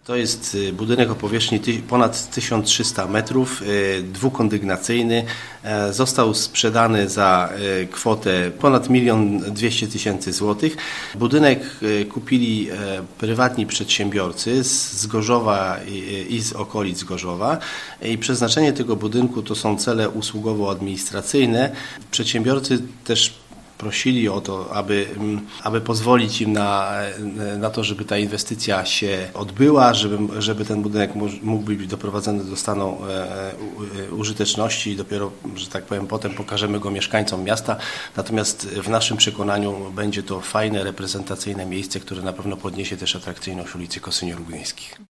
To jest budynek o powierzchni ponad 1300 metrów, dwukondygnacyjny. Został sprzedany za kwotę ponad 1 200 000 złotych. Budynek kupili prywatni przedsiębiorcy z Gorzowa i z okolic Gorzowa. I przeznaczenie tego budynku to są cele usługowo-administracyjne. Przedsiębiorcy też prosili o to, aby pozwolić im na to, żeby ta inwestycja się odbyła, żeby ten budynek mógł być doprowadzony do stanu użyteczności i dopiero, że tak powiem, potem pokażemy go mieszkańcom miasta. Natomiast w naszym przekonaniu będzie to fajne, reprezentacyjne miejsce, które na pewno podniesie też atrakcyjność ulicy Kosynierów Gdyńskich.